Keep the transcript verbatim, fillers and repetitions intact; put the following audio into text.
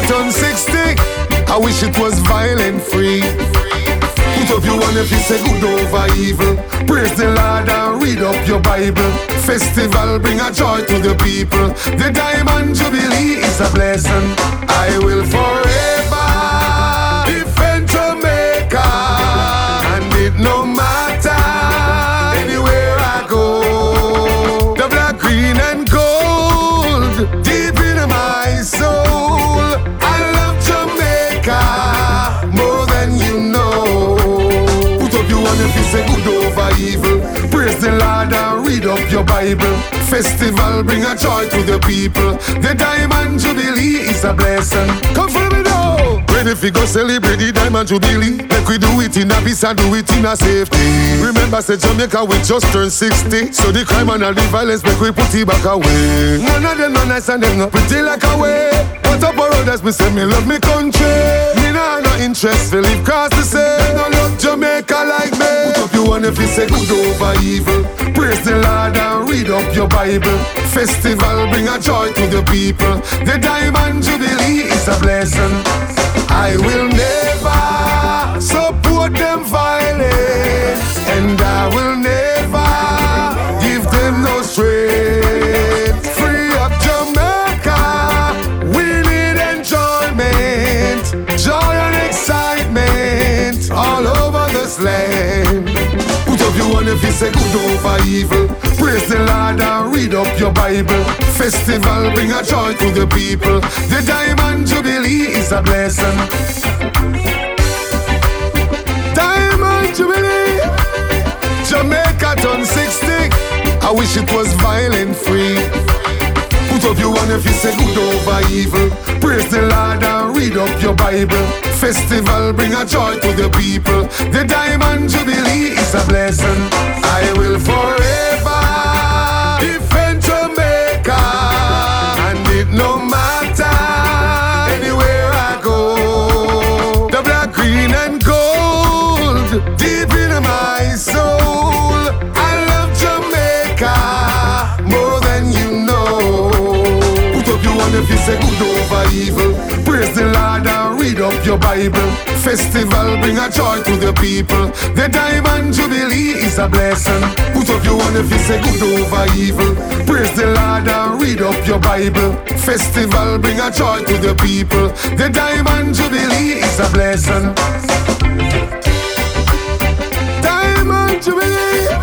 turn sixty. I wish it was violent free. Put up your one if you say good over evil. Praise the Lord and read up your Bible. Festival bring a joy to the people. The Diamond Jubilee is a blessing. I will forever defend Jamaica, and it no matter anywhere I go. The black, green and gold deep in my soul. I love Jamaica more than you know. Put up your one if you say good over evil. Praise the Lord and read up your Bible. Festival bring a joy to the people. The Diamond Jubilee is a blessing. Come for me now. Ready if we go celebrate the Diamond Jubilee. Make we do it in a peace and do it in a safety. Remember say Jamaica we just turned sixty. So the crime and all the violence make we put it back away. None of them no nice and them no pretty like away. What up around us me say me love me country. Me nah no interest to live cause to say they don't love Jamaica like me. Put up your one if you say good over evil. Praise the Lord and read up your Bible. Festival bring a joy to the people. The Diamond Jubilee is a blessing. I will never support them violence, and I will never give them no strength. Free up Jamaica, we need enjoyment, joy and excitement all over this land. Put up your one if you say good over evil. Praise the Lord and read up your Bible. Festival bring a joy to the people. The Diamond Jubilee is a blessing. Diamond Jubilee. Jamaica turn sixty. I wish it was violent free. Put up your one if you say good over evil. Praise the Lord and read up your Bible. Festival bring a joy to the people. The Diamond Jubilee is a blessing. I will forever defend Jamaica, and it no matter anywhere I go. The black, green and gold deep in my soul. I love Jamaica more than you know. Put up your one if you say good over evil. Praise the Lord and read up your Bible. Festival bring a joy to the people. The Diamond Jubilee is a blessing. Put up your one if you say good over evil. Praise the Lord and read up your Bible. Festival bring a joy to the people. The Diamond Jubilee is a blessing. Diamond Jubilee.